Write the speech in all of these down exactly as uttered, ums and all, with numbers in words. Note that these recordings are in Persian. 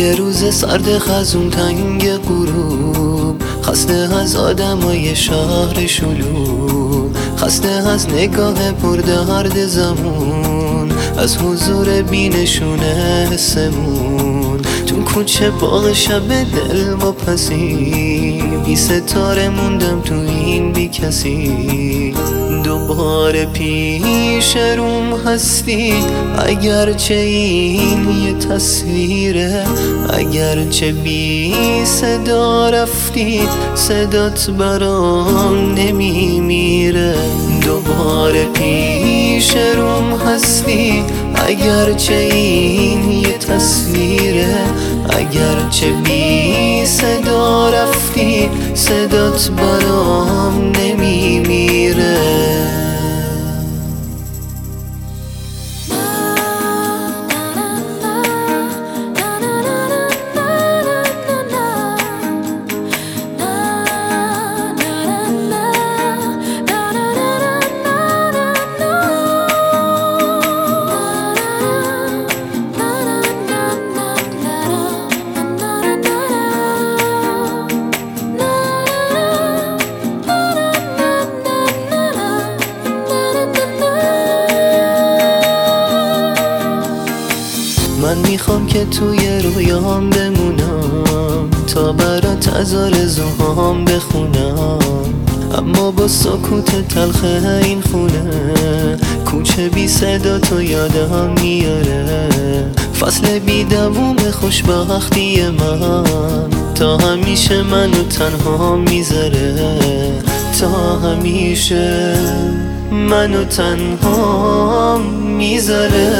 یه روز سرد خزون تنگ غروب، خسته از آدمای شهر شلوغ، خسته از نگاه پردرد زمون، از حضور بینشونه حسمون. تو کوچه باغ شب دل و پسی، بی ستاره موندم تو این بی کسی. دوباره پیش روم هستی، اگرچه این یه تصویره، اگرچه بی صدا رفتی، صدات برام نمیمیره. دوباره پیش روم هستی، اگرچه این یه تصویره، اگرچه بی صدا رفتی، صدات برام نمیمیره. من میخوام که توی رویام بمونم، تا برات از آرزوهام بخونم، اما با سکوت تلخ این خونه، کوچه بی صدا تو یادم میاره. فصل بی دوام خوشبختی من، تا همیشه منو تنها میذاره، تا همیشه منو تنها میذاره.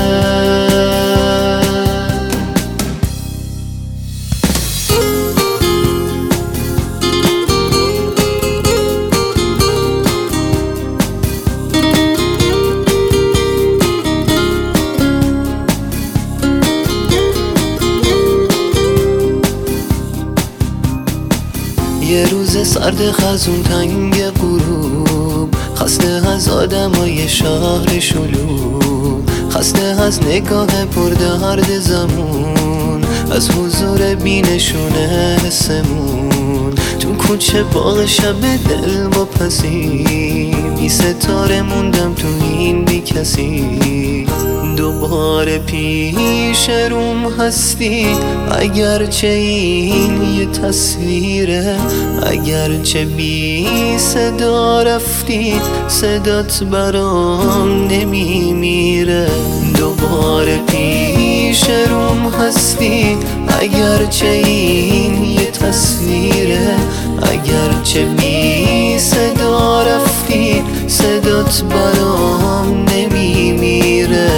یه روز سرد خزون تنگ غروب، خسته از آدمای شهر شلوغ، خسته از نگاه پردرد زمون، از حضور بینشونه حسمون. تو کوچه باغ شب دل و پسی، بی ستاره موندم تو این بی کسی. دوباره پیش روم هستی، اگرچه این یه تصویره، اگرچه بی صدا رفتی، صدات برام نمیمیره. دوباره پیش روم هستی، اگرچه این یه تصویره، اگرچه بی صدا رفتی، صدات برام نمیمیره.